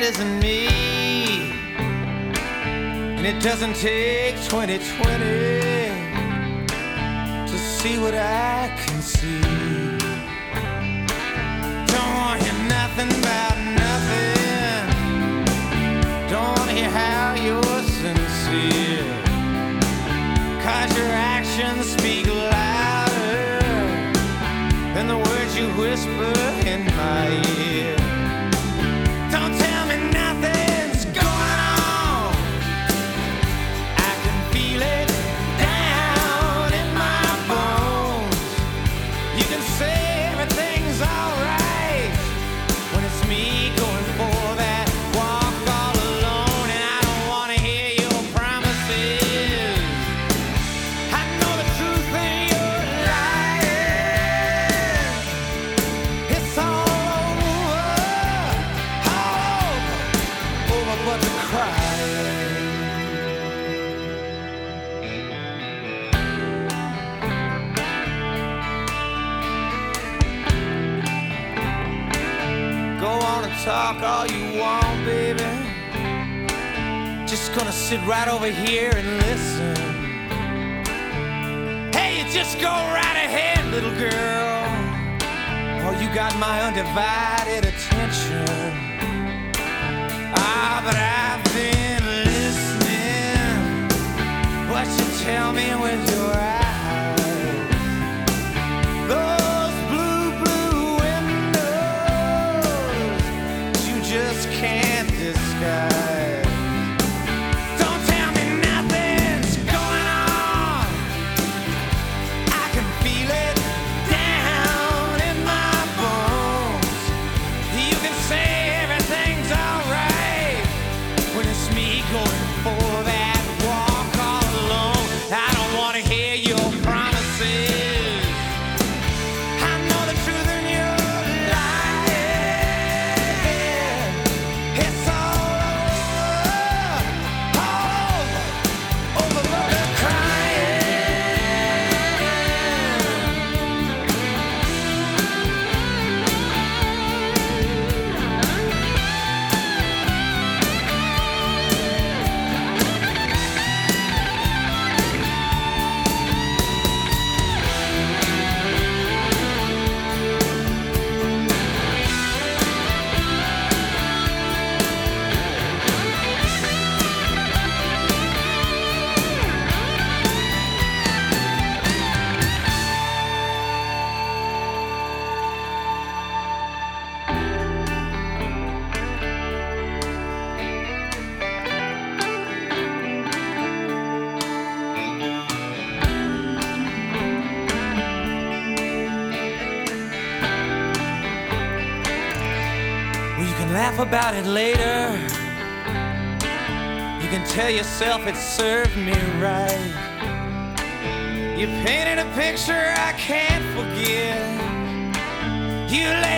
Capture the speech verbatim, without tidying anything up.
isn't me, and it doesn't take twenty twenty to see what I can see. Don't want to hear nothing about nothing. Don't want to hear how you're sincere, 'cause your actions speak louder than the words you whisper in my ear. Don't tell me nothing's going on. I can feel it down in my bones. You can say everything's alright when it's me going for that walk all alone, and I don't want to hear your promises. I know the truth and you're lying. It's all over, all over, over but the crying. Go on and talk all you want, baby. Just gonna sit right over here and listen. Hey, you just go right ahead, little girl. Oh, you got my undivided attention. Ah, but I've been listening. What you tell me with your eyes, those blue, blue windows you just can't disguise. Don't tell me nothing's going on. I can feel it down in my bones. You can say everything's alright when it's me going for that walk all alone. I don't want to hear your promises. I know the truth and you're lying. It's all over, all over, over but the crying. Well, you can laugh about it later. You can tell yourself it served me right. You painted a picture I can't forget. You lay